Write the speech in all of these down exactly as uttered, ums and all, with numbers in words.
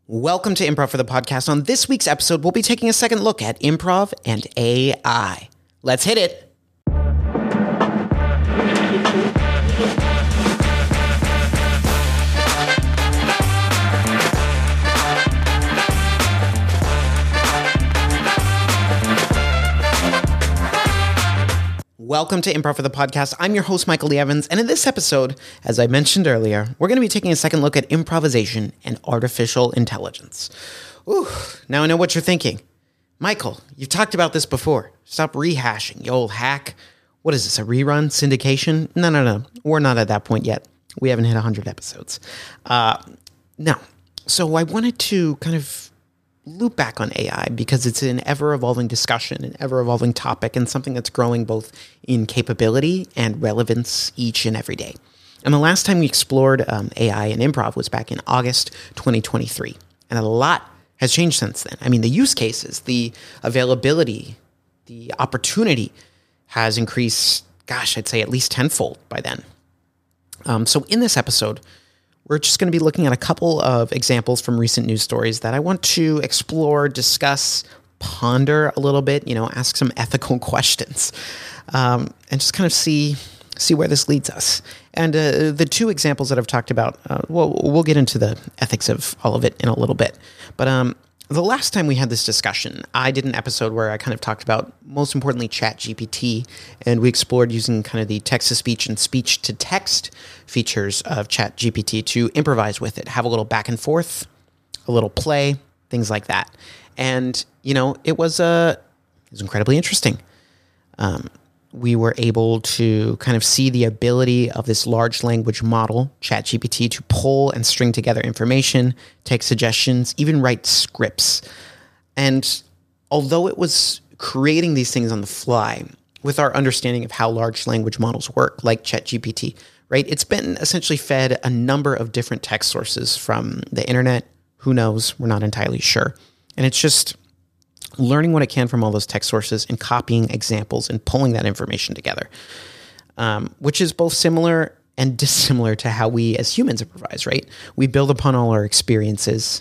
Welcome to Improv for the Podcast. On this week's episode, we'll be taking a second look at improv and A I. Let's hit it. Welcome to Improv for the Podcast. I'm your host, Michael Lee Evans, and in this episode, as I mentioned earlier, we're going to be taking a second look at improvisation and artificial intelligence. Ooh, now I know what you're thinking. Michael, you've talked about this before. Stop rehashing, you old hack. What is this, a rerun? Syndication? No, no, no. We're not at that point yet. We haven't hit one hundred episodes. Uh, no. So I wanted to kind of loop back on A I because it's an ever-evolving discussion, an ever-evolving topic, and something that's growing both in capability and relevance each and every day. And the last time we explored um, A I and improv was back in August twenty twenty-three. And a lot has changed since then. I mean, the use cases, the availability, the opportunity has increased, gosh, I'd say at least tenfold by then. Um, so in this episode, we're just going to be looking at a couple of examples from recent news stories that I want to explore, discuss, ponder a little bit, you know, ask some ethical questions, um, and just kind of see see where this leads us. And uh, the two examples that I've talked about, uh, well, we'll get into the ethics of all of it in a little bit. But um, the last time we had this discussion, I did an episode where I kind of talked about, most importantly, ChatGPT, and we explored using kind of the text-to-speech and speech-to-text features of ChatGPT to improvise with it, have a little back and forth, a little play, things like that. And, you know, it was, uh, it was incredibly interesting. Um, we were able to kind of see the ability of this large language model, ChatGPT, to pull and string together information, take suggestions, even write scripts. And although it was creating these things on the fly, with our understanding of how large language models work, like ChatGPT, right? It's been essentially fed a number of different text sources from the internet. Who knows? We're not entirely sure. And it's just learning what it can from all those text sources and copying examples and pulling that information together, um, which is both similar and dissimilar to how we as humans improvise, right? We build upon all our experiences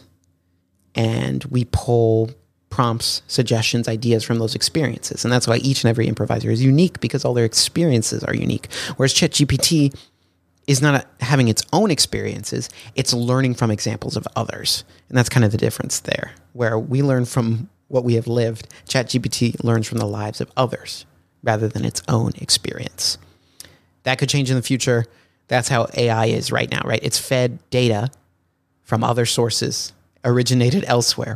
and we pull prompts, suggestions, ideas from those experiences. And that's why each and every improviser is unique, because all their experiences are unique. Whereas ChatGPT is not having its own experiences, it's learning from examples of others. And that's kind of the difference there, where we learn from what we have lived. ChatGPT learns from the lives of others rather than its own experience. That could change in the future. That's how A I is right now, right? It's fed data from other sources, originated elsewhere,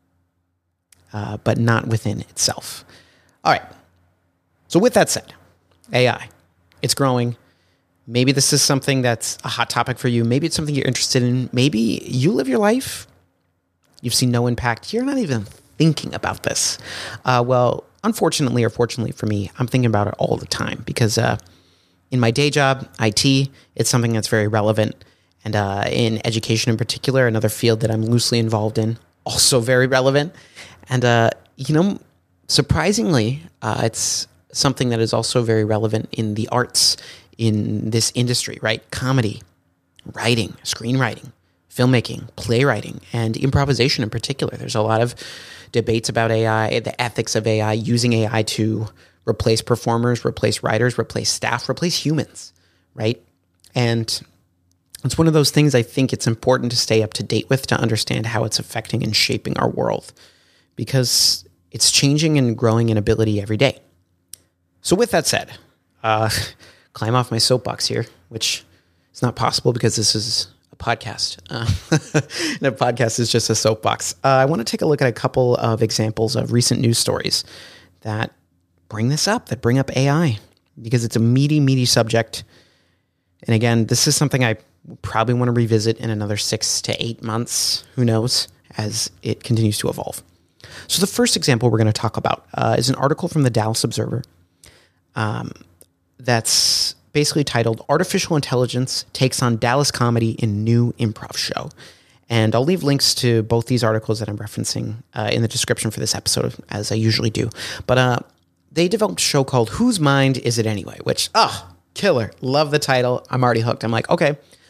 uh, but not within itself. All right. So with that said, A I, it's growing. Maybe this is something that's a hot topic for you. Maybe it's something you're interested in. Maybe you live your life, you've seen no impact. You're not even thinking about this. Uh, well, unfortunately or fortunately for me, I'm thinking about it all the time because uh, in my day job, I T, it's something that's very relevant. And uh, in education in particular, another field that I'm loosely involved in, also very relevant. And, uh, you know, surprisingly, uh, it's something that is also very relevant in the arts in this industry, right? Comedy, writing, screenwriting, filmmaking, playwriting, and improvisation in particular. There's a lot of debates about A I, the ethics of A I, using A I to replace performers, replace writers, replace staff, replace humans, right? And it's one of those things I think it's important to stay up to date with, to understand how it's affecting and shaping our world, because it's changing and growing in ability every day. So with that said, uh, climb off my soapbox here, which is not possible because this is podcast. Uh, and a podcast is just a soapbox. Uh, I want to take a look at a couple of examples of recent news stories that bring this up, that bring up A I, because it's a meaty, meaty subject. And again, this is something I probably want to revisit in another six to eight months, who knows, as it continues to evolve. So the first example we're going to talk about uh, is an article from the Dallas Observer um, that's basically titled "Artificial Intelligence Takes on Dallas Comedy in New Improv Show." And I'll leave links to both these articles that I'm referencing uh, in the description for this episode, as I usually do. But uh, they developed a show called Whose Mind Is It Anyway? Which, oh, killer. Love the title. I'm already hooked. I'm like, okay,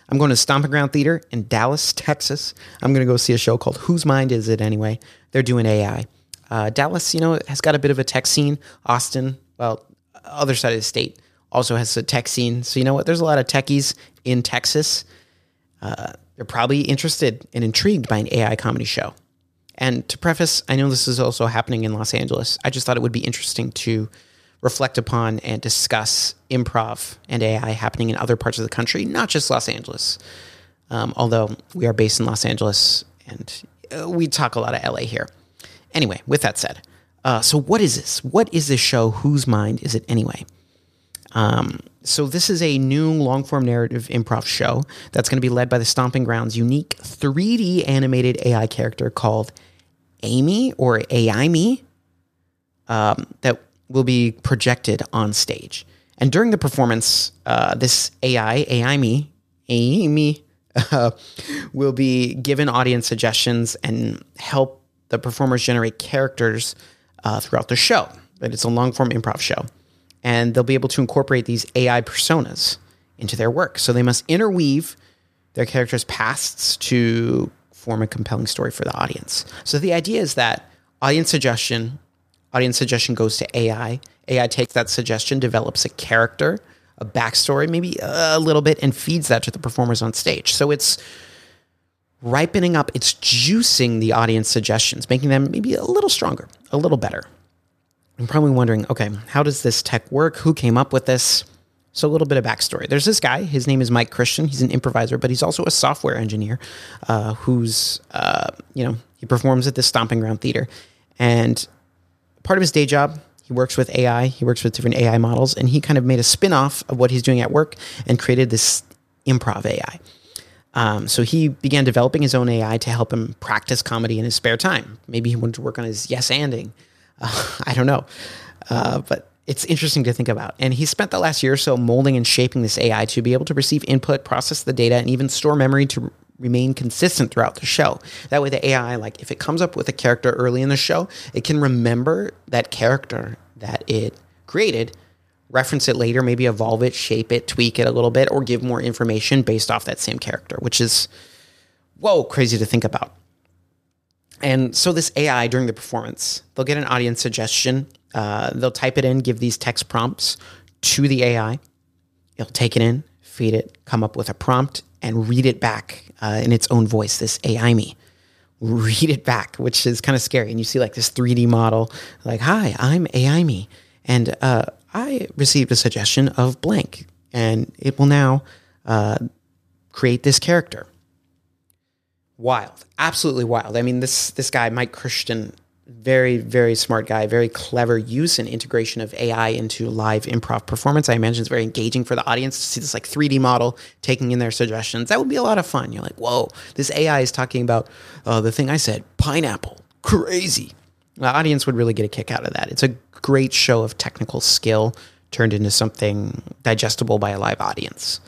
I'm going to Stomping Ground Theater in Dallas, Texas. I'm going to go see a show called Whose Mind Is It Anyway? They're doing A I. Uh, Dallas, you know, has got a bit of a tech scene. Austin, well, other side of the state, also has a tech scene. So you know what? There's a lot of techies in Texas. Uh, they're probably interested and intrigued by an A I comedy show. And to preface, I know this is also happening in Los Angeles. I just thought it would be interesting to reflect upon and discuss improv and A I happening in other parts of the country, not just Los Angeles. Um, although we are based in Los Angeles and uh, we talk a lot of L A here. Anyway, with that said, uh, so what is this? What is this show? Whose mind is it anyway? Um, so this is a new long-form narrative improv show that's going to be led by the Stomping Grounds' unique three D animated A I character called Amy or Amy um, that will be projected on stage. And during the performance, uh, this A I, Amy, Amy, uh, will be given audience suggestions and help the performers generate characters uh, throughout the show. But it's a long-form improv show. And they'll be able to incorporate these A I personas into their work. So they must interweave their characters' pasts to form a compelling story for the audience. So the idea is that audience suggestion, audience suggestion goes to A I. A I takes that suggestion, develops a character, a backstory, maybe a little bit, and feeds that to the performers on stage. So it's ripening up, it's juicing the audience suggestions, making them maybe a little stronger, a little better. I'm probably wondering, okay, how does this tech work? Who came up with this? So a little bit of backstory. There's this guy. His name is Mike Christian. He's an improviser, but he's also a software engineer uh, who's, uh, you know, he performs at this Stomping Ground Theater. And part of his day job, he works with A I. He works with different A I models. And he kind of made a spin-off of what he's doing at work and created this improv A I. Um, so he began developing his own A I to help him practice comedy in his spare time. Maybe he wanted to work on his yes-anding. Uh, I don't know. Uh, but it's interesting to think about. And he spent the last year or so molding and shaping this A I to be able to receive input, process the data, and even store memory to r- remain consistent throughout the show. That way the A I, like if it comes up with a character early in the show, it can remember that character that it created, reference it later, maybe evolve it, shape it, tweak it a little bit, or give more information based off that same character, which is, whoa, crazy to think about. And so this A I during the performance, they'll get an audience suggestion. Uh, they'll type it in, give these text prompts to the A I. It'll take it in, feed it, come up with a prompt, and read it back uh, in its own voice, this A I me. Read it back, which is kind of scary. And you see like this three D model, like, hi, I'm A I me. And uh, I received a suggestion of blank. And it will now uh, create this character. Wild, absolutely wild. I mean, this this guy, Mike Christian, very, very smart guy, very clever use and integration of A I into live improv performance. I imagine it's very engaging for the audience to see this like three D model taking in their suggestions. That would be a lot of fun. You're like, whoa, this A I is talking about uh, the thing I said, pineapple, crazy. The audience would really get a kick out of that. It's a great show of technical skill turned into something digestible by a live audience.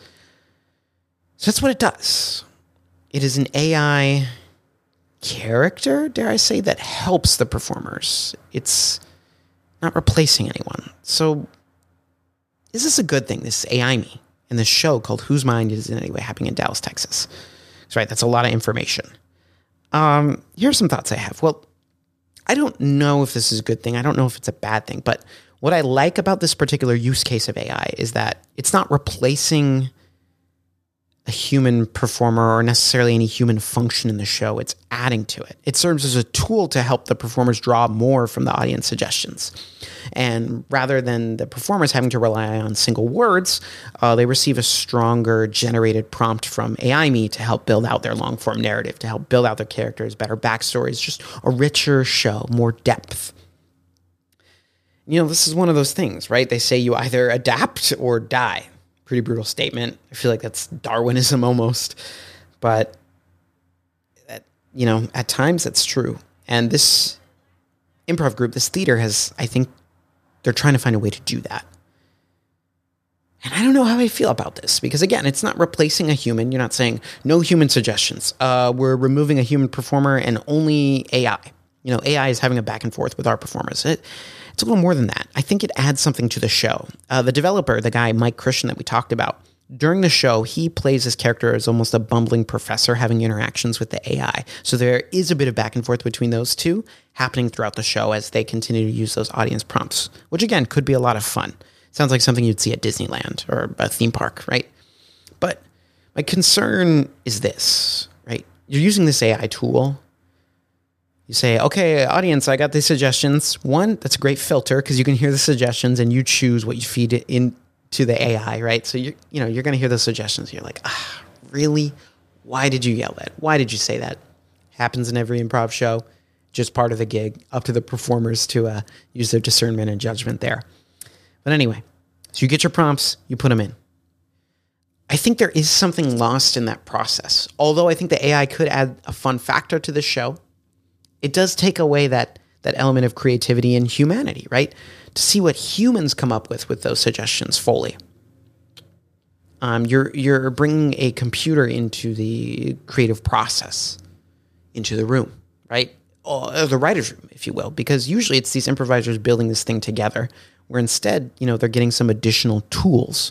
So that's what it does. It is an A I character, dare I say, that helps the performers. It's not replacing anyone. So is this a good thing, this A I me, in this show called Whose Mind Is It Anyway, happening in Dallas, Texas? That's right, that's a lot of information. Um, here's some thoughts I have. Well, I don't know if this is a good thing. I don't know if it's a bad thing. But what I like about this particular use case of A I is that it's not replacing a human performer or necessarily any human function in the show. It's adding to it. It serves as a tool to help the performers draw more from the audience suggestions. And rather than the performers having to rely on single words, uh, they receive a stronger generated prompt from A I me to help build out their long-form narrative, to help build out their characters, better backstories, just a richer show, more depth. You know, this is one of those things, right? They say you either adapt or die. Pretty brutal statement. I feel like that's Darwinism almost. But, that, you know, at times that's true. And this improv group, this theater has, I think, they're trying to find a way to do that. And I don't know how I feel about this. Because, again, it's not replacing a human. You're not saying, no human suggestions. Uh, we're removing a human performer and only A I. You know, A I is having a back and forth with our performers. It, it's a little more than that. I think it adds something to the show. Uh, the developer, the guy, Mike Christian, that we talked about, during the show, he plays this character as almost a bumbling professor having interactions with the A I. So there is a bit of back and forth between those two happening throughout the show as they continue to use those audience prompts, which again could be a lot of fun. Sounds like something you'd see at Disneyland or a theme park, right? But my concern is this, right? You're using this A I tool. You say, okay, audience, I got these suggestions. One, that's a great filter because you can hear the suggestions and you choose what you feed it into the A I, right? So you you know you're going to hear those suggestions. You're like, ah, really? Why did you yell that? Why did you say that? Happens in every improv show. Just part of the gig. Up to the performers to uh, use their discernment and judgment there. But anyway, so you get your prompts, you put them in. I think there is something lost in that process. Although I think the A I could add a fun factor to the show, it does take away that that element of creativity and humanity, right? To see what humans come up with with those suggestions fully. Um, you're you're bringing a computer into the creative process, into the room, right? Or the writer's room, if you will, because usually it's these improvisers building this thing together, where instead, you know, they're getting some additional tools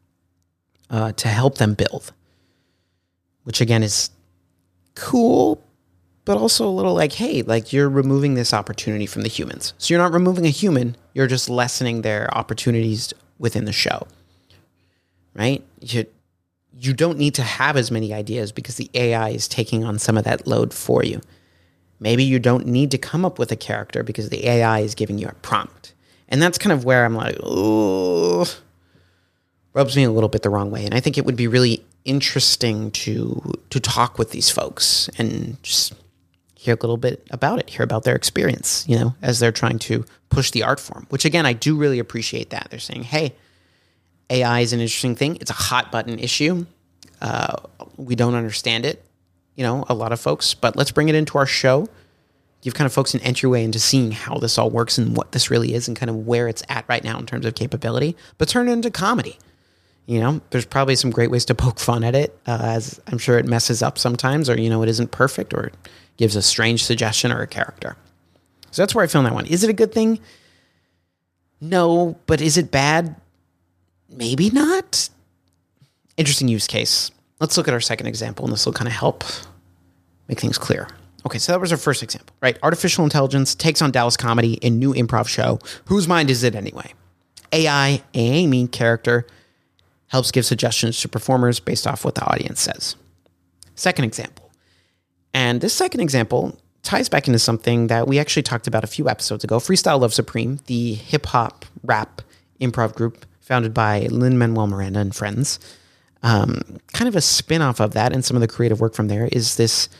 uh, to help them build, which again is cool, but also a little like, hey, like you're removing this opportunity from the humans. So you're not removing a human, you're just lessening their opportunities within the show, right? You, you don't need to have as many ideas because the A I is taking on some of that load for you. Maybe you don't need to come up with a character because the A I is giving you a prompt. And that's kind of where I'm like, oh, rubs me a little bit the wrong way. And I think it would be really interesting to to talk with these folks and just hear a little bit about it, hear about their experience, you know, as they're trying to push the art form, which again, I do really appreciate that. They're saying, hey, A I is an interesting thing. It's a hot button issue. Uh, we don't understand it, you know, a lot of folks, but let's bring it into our show, give kind of folks an entryway into seeing how this all works and what this really is and kind of where it's at right now in terms of capability, but turn it into comedy. You know, there's probably some great ways to poke fun at it, uh, as I'm sure it messes up sometimes, or, you know, it isn't perfect, or it gives a strange suggestion or a character. So that's where I feel that one. Is it a good thing? No, but is it bad? Maybe not. Interesting use case. Let's look at our second example, and this will kind of help make things clear. Okay, so that was our first example, right? Artificial intelligence takes on Dallas comedy in new improv show. Whose mind is it anyway? A I, a main character, helps give suggestions to performers based off what the audience says. Second example. And this second example ties back into something that we actually talked about a few episodes ago. Freestyle Love Supreme, the hip-hop rap improv group founded by Lin-Manuel Miranda and friends. Um, kind of a spin-off of that and some of the creative work from there is this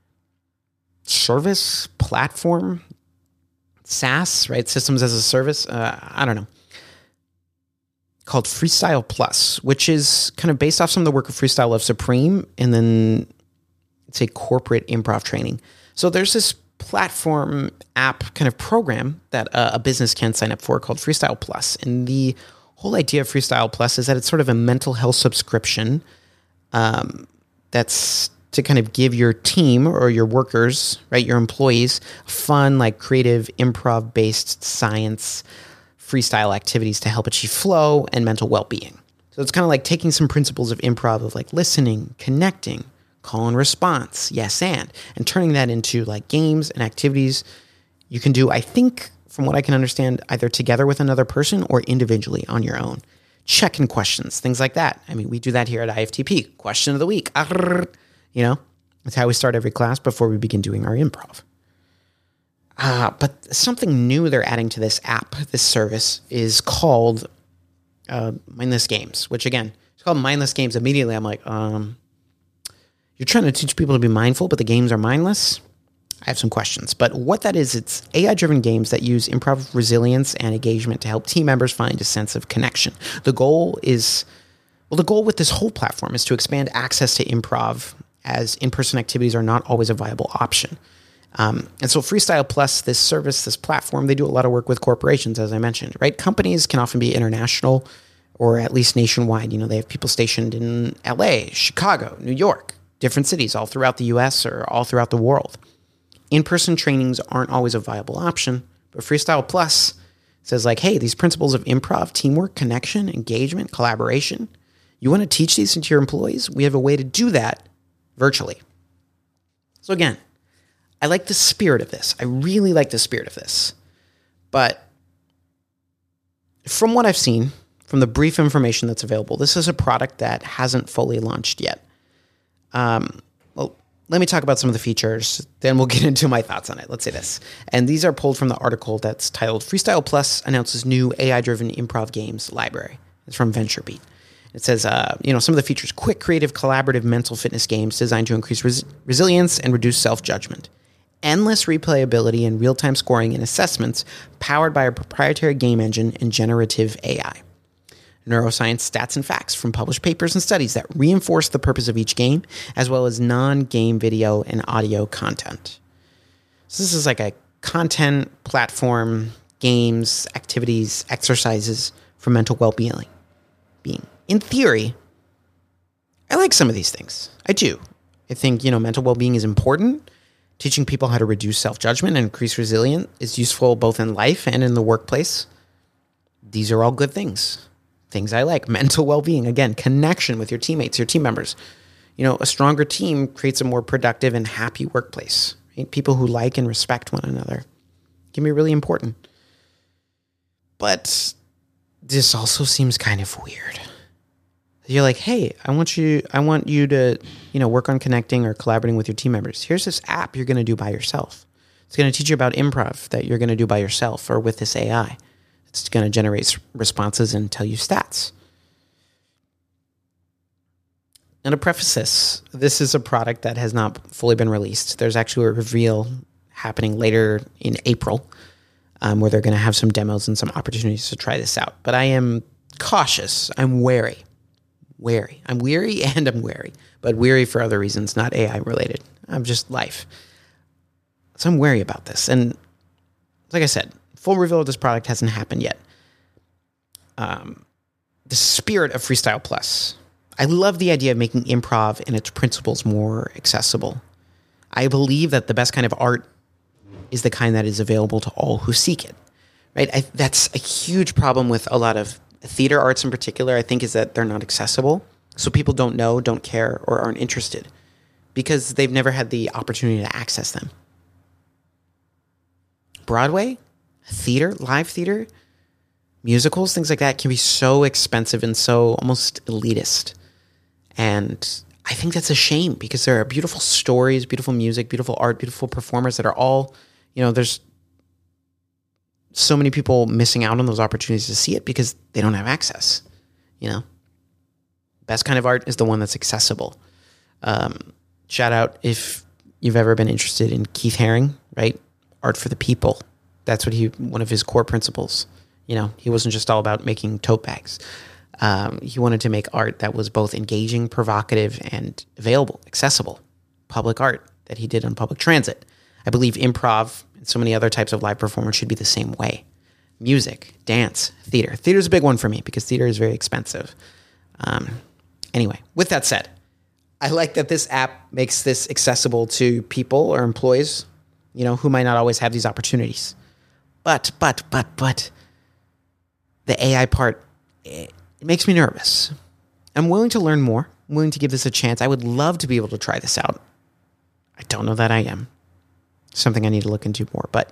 service platform, SaaS, right? Systems as a service. Uh, I don't know. Called Freestyle Plus, which is kind of based off some of the work of Freestyle Love Supreme and then it's a corporate improv training. So there's this platform app kind of program that uh, a business can sign up for called Freestyle Plus. And the whole idea of Freestyle Plus is that it's sort of a mental health subscription um, that's to kind of give your team or your workers, right, your employees, fun, like creative, improv-based science freestyle activities to help achieve flow and mental well-being. So it's kind of like taking some principles of improv of like listening, connecting, call and response, yes and, and turning that into like games and activities you can do, I think, from what I can understand, either together with another person or individually on your own. Check-in questions, things like that. I mean, we do that here at I F T P. Question of the week. You know, that's how we start every class before we begin doing our improv. Uh, but something new they're adding to this app, this service, is called uh, Mindless Games, which again, it's called Mindless Games. Immediately I'm like, um, you're trying to teach people to be mindful, but the games are mindless? I have some questions. But what that is, it's A I-driven games that use improv resilience and engagement to help team members find a sense of connection. The goal is, well, the goal with this whole platform is to expand access to improv as in-person activities are not always a viable option. Um, and so Freestyle Plus, this service, this platform, they do a lot of work with corporations, as I mentioned, right? Companies can often be international or at least nationwide. You know, they have people stationed in L A, Chicago, New York, different cities all throughout the U S or all throughout the world. In-person trainings aren't always a viable option, but Freestyle Plus says like, hey, these principles of improv, teamwork, connection, engagement, collaboration, You want to teach these to your employees? We have a way to do that virtually. So again, I like the spirit of this. I really like the spirit of this. But from what I've seen, from the brief information that's available, this is a product that hasn't fully launched yet. Um, well, let me talk about some of the features, then we'll get into my thoughts on it. Let's say this. And these are pulled from the article that's titled Freestyle Plus Announces New A I-Driven Improv Games Library. It's from VentureBeat. It says, uh, you know, some of the features: quick, creative, collaborative mental fitness games designed to increase res- resilience and reduce self-judgment. Endless replayability and real-time scoring and assessments powered by a proprietary game engine and generative A I. Neuroscience stats and facts from published papers and studies that reinforce the purpose of each game, as well as non-game video and audio content. So this is like a content platform, games, activities, exercises for mental well-being. Being. In theory, I like some of these things. I do. I think, you know, mental well-being is important. Teaching people how to reduce self-judgment and increase resilience is useful both in life and in the workplace. These are all good things. Things I like. Mental well-being. Again, connection with your teammates, your team members. You know, a stronger team creates a more productive and happy workplace. Right? People who like and respect one another can be really important. But this also seems kind of weird. You're like, hey, I want you, I want you to, you know, work on connecting or collaborating with your team members. Here's this app you're going to do by yourself. It's going to teach you about improv that you're going to do by yourself or with this A I. It's going to generate responses and tell you stats. And to preface this, this is a product that has not fully been released. There's actually a reveal happening later in April, um, where they're going to have some demos and some opportunities to try this out. But I am cautious. I'm wary. Wary. I'm weary and I'm wary, but weary for other reasons, not A I related. I'm just life. So I'm wary about this. And like I said, full reveal of this product hasn't happened yet. Um, the spirit of Freestyle Plus. I love the idea of making improv and its principles more accessible. I believe that the best kind of art is the kind that is available to all who seek it. Right? I, that's a huge problem with a lot of theater arts in particular, I think, is that they're not accessible. So people don't know, don't care, or aren't interested because they've never had the opportunity to access them. Broadway, theater, live theater, musicals, things like that can be so expensive and so almost elitist. And I think that's a shame because there are beautiful stories, beautiful music, beautiful art, beautiful performers that are all, you know, there's so many people missing out on those opportunities to see it because they don't have access. You know, best kind of art is the one that's accessible. Um, shout out if you've ever been interested in Keith Haring, right? Art for the people. That's what he, one of his core principles. You know, he wasn't just all about making tote bags. Um, he wanted to make art that was both engaging, provocative, and available, accessible. Public art that he did on public transit. I believe improv and so many other types of live performance should be the same way. Music, dance, theater. Theater's a big one for me because theater is very expensive. Um, anyway, with that said, I like that this app makes this accessible to people or employees, you know, who might not always have these opportunities. But, but, but, but, the A I part, it, it makes me nervous. I'm willing to learn more. I'm willing to give this a chance. I would love to be able to try this out. I don't know that I am. Something I need to look into more, but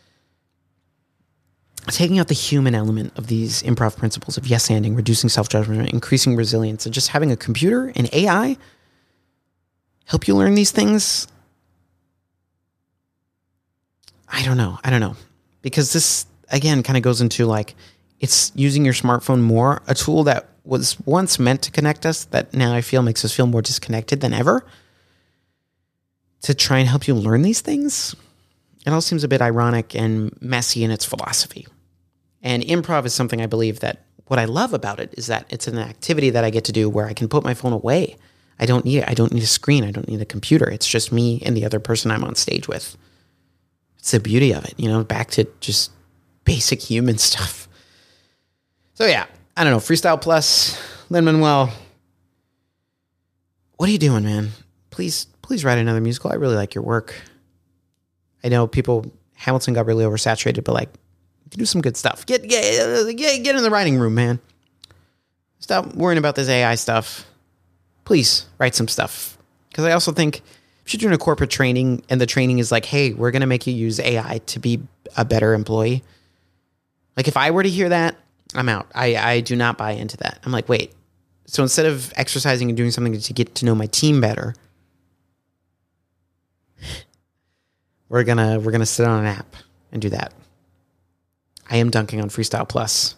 taking out the human element of these improv principles of yes-anding, reducing self-judgment, increasing resilience, and just having a computer and A I help you learn these things. I don't know. I don't know. Because this, again, kind of goes into like, it's using your smartphone more, a tool that was once meant to connect us that now I feel makes us feel more disconnected than ever, to try and help you learn these things. It all seems a bit ironic and messy in its philosophy. And improv is something I believe that what I love about it is that it's an activity that I get to do where I can put my phone away. I don't need it. I don't need a screen. I don't need a computer. It's just me and the other person I'm on stage with. It's the beauty of it, you know, back to just basic human stuff. So yeah, I don't know. Freestyle Plus, Lin-Manuel, what are you doing, man? Please, please write another musical. I really like your work. I know people, Hamilton got really oversaturated, but like, you can do some good stuff. Get, get, get, get in the writing room, man. stop worrying about this A I stuff. Please write some stuff. Because I also think if you're doing a corporate training and the training is like, hey, we're going to make you use A I to be a better employee. Like if I were to hear that, I'm out. I, I do not buy into that. I'm like, wait. So instead of exercising and doing something to get to know my team better, we're gonna we're gonna sit on an app and do that. I am dunking on Freestyle Plus.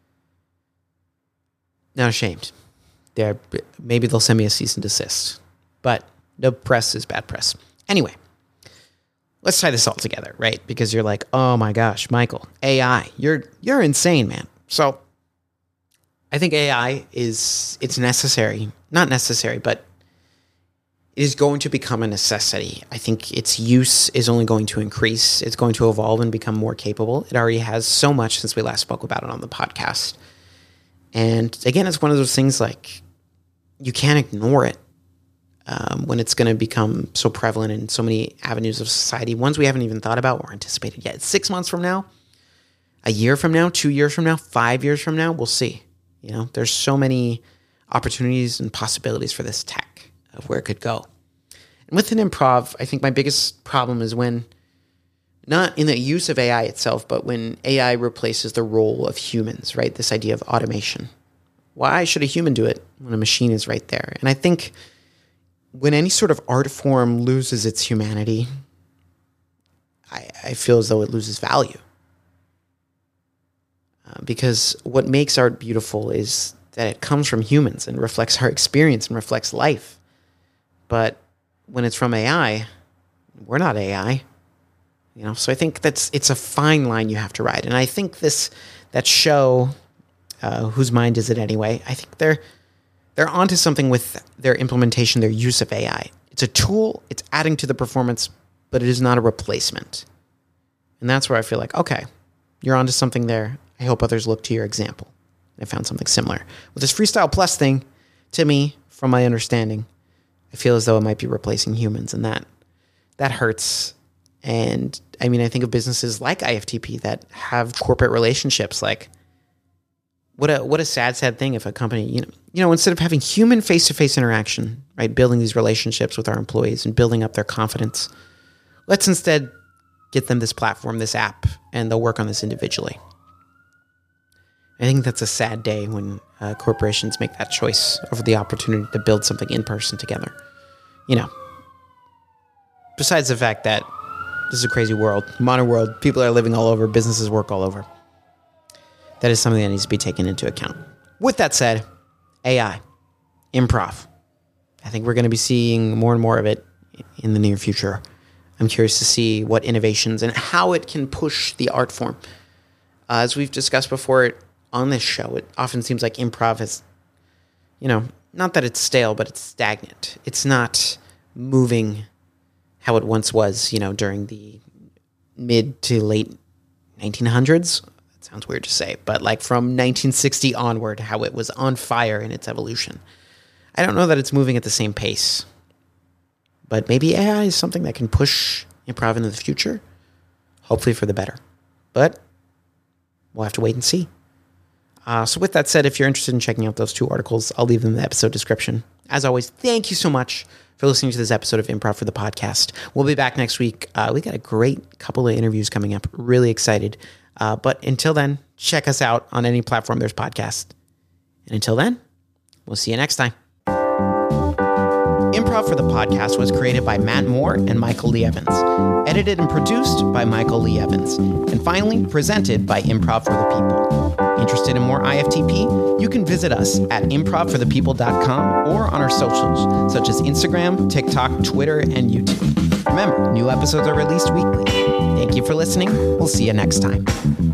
Not ashamed. They're, maybe they'll send me a cease and desist. But no press is bad press. Anyway, let's tie this all together, right? Because you're like, oh my gosh, Michael, A I, you're you're insane, man. So I think A I is, it's necessary. Not necessary, but it is going to become a necessity. I think its use is only going to increase. It's going to evolve and become more capable. It already has so much since we last spoke about it on the podcast. And again, it's one of those things like you can't ignore it um, when it's going to become so prevalent in so many avenues of society, ones we haven't even thought about or anticipated yet. Six months from now, a year from now, two years from now, five years from now, we'll see. You know, there's so many opportunities and possibilities for this tech of where it could go. And within improv, I think my biggest problem is when, not in the use of A I itself, but when A I replaces the role of humans, right? This idea of automation. Why should a human do it when a machine is right there? And I think when any sort of art form loses its humanity, I, I feel as though it loses value. Uh, because what makes art beautiful is that it comes from humans and reflects our experience and reflects life. But when it's from A I, we're not A I. You know, so I think that's it's a fine line you have to ride. And I think this that show, uh, Whose Mind Is It Anyway? I think they're they're onto something with their implementation, their use of A I. It's a tool, it's adding to the performance, but it is not a replacement. And that's where I feel like, okay, you're onto something there. I hope others look to your example. I found something similar. With this Freestyle Plus thing, to me, from my understanding, I feel as though it might be replacing humans, and that that hurts. And I mean, I think of businesses like I F T P that have corporate relationships. Like, what a what a sad, sad thing if a company, you know, you know, instead of having human face-to-face interaction, right, building these relationships with our employees and building up their confidence, let's instead get them this platform, this app, and they'll work on this individually. I think that's a sad day when uh, corporations make that choice over the opportunity to build something in person together. You know, besides the fact that this is a crazy world, modern world, people are living all over, businesses work all over. That is something that needs to be taken into account. With that said, A I, improv. I think we're going to be seeing more and more of it in the near future. I'm curious to see what innovations and how it can push the art form. Uh, as we've discussed before on this show, it often seems like improv is, you know, not that it's stale, but it's stagnant. It's not moving how it once was, you know, during the mid to late nineteen hundreds. That sounds weird to say, but like from nineteen sixty onward, how it was on fire in its evolution. I don't know that it's moving at the same pace, but maybe A I is something that can push improv into the future, hopefully for the better. But we'll have to wait and see. Uh, so with that said, if you're interested in checking out those two articles, I'll leave them in the episode description. As always, thank you so much for listening to this episode of Improv for the Podcast. We'll be back next week. Uh, we got a great couple of interviews coming up. Really excited. Uh, but until then, check us out on any platform there's podcasts. And until then, we'll see you next time. Improv for the Podcast was created by Matt Moore and Michael Lee Evans. Edited and produced by Michael Lee Evans. And finally, presented by Improv for the People. Interested in more I F T P? You can visit us at improv for the people dot com or on our socials, such as Instagram, TikTok, Twitter, and YouTube. Remember, new episodes are released weekly. Thank you for listening. We'll see you next time.